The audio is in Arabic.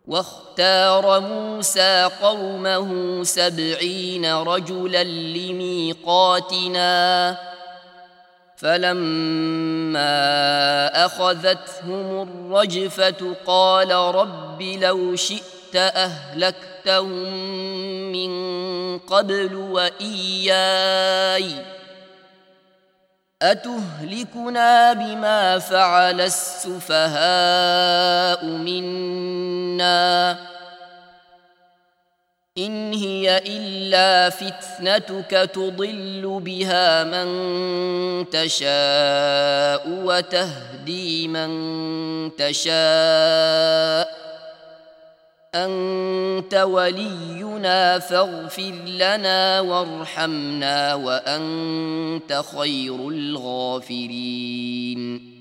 واختار موسى قومه 70 رجلا لميقاتنا فلما أخذتهم الرجفة قال رب لو شئت أهلكتهم من قبل وإياي أتهلكنا بما فعل السفهاء منا إن هي إلا فتنتك تضل بها من تشاء وتهدي من تشاء أنت ولينا فاغفر لنا وارحمنا وأنت خير الغافرين